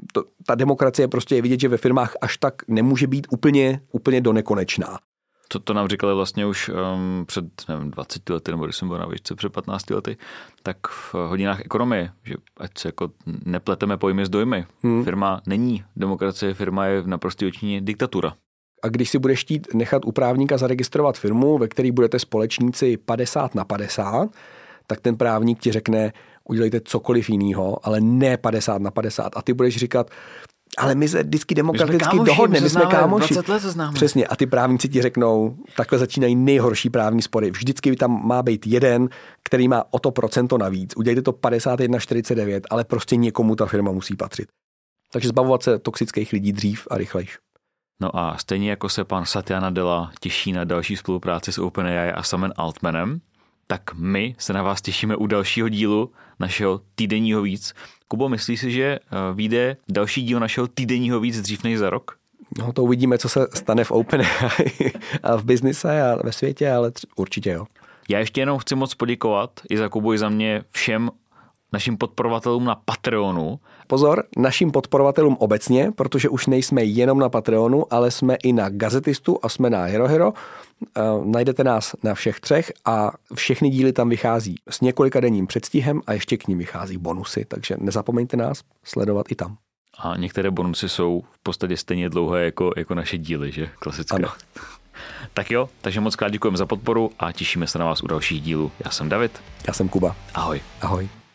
ta demokracie je vidět, že ve firmách až tak nemůže být úplně do nekonečná. To nám říkali vlastně už před 20 lety, nebo když jsem byl na výšce před 15 lety, tak v hodinách ekonomie, že ať se jako nepleteme pojmy s dojmy. Firma není demokracie, firma je v naprosté většině diktatura. A když si budeš chtít nechat u právníka zaregistrovat firmu, ve které budete společníci 50/50, tak ten právník ti řekne, udělejte cokoliv jinýho, ale ne 50/50. A ty budeš říkat, ale my se vždycky demokraticky dohodneme, my jsme kámoši. 20 let se známe. Přesně, a ty právníci ti řeknou, takhle začínají nejhorší právní spory. Vždycky tam má být jeden, který má o to procento navíc. Udělejte to 51/49, ale prostě někomu ta firma musí patřit. Takže zbavovat se toxických lidí dřív a rychlejš. No a stejně jako se pan Satya Nadella těší na další spolupráci s OpenAI a Samem Altmanem, tak my se na vás těšíme u dalšího dílu našeho týdenního víc. Kubo, myslíš si, že vyjde další díl našeho týdenního víc dřív než za rok? No to uvidíme, co se stane v OpenAI a v biznise a ve světě, ale určitě jo. Já ještě jenom chci moc poděkovat i za Kubu, i za mě všem našim podporovatelům na Patreonu. Pozor, našim podporovatelům obecně, protože už nejsme jenom na Patreonu, ale jsme i na Gazetistu a jsme na HeroHero. Najdete nás na všech třech a všechny díly tam vychází s několika denním předstihem a ještě k ním vychází bonusy, takže nezapomeňte nás sledovat i tam. A některé bonusy jsou v podstatě stejně dlouhé jako naše díly, že? Klasické. Ano. Tak jo, takže moc krát děkujeme za podporu a těšíme se na vás u dalších dílů. Já jsem David. Já jsem Kuba. Ahoj. Ahoj.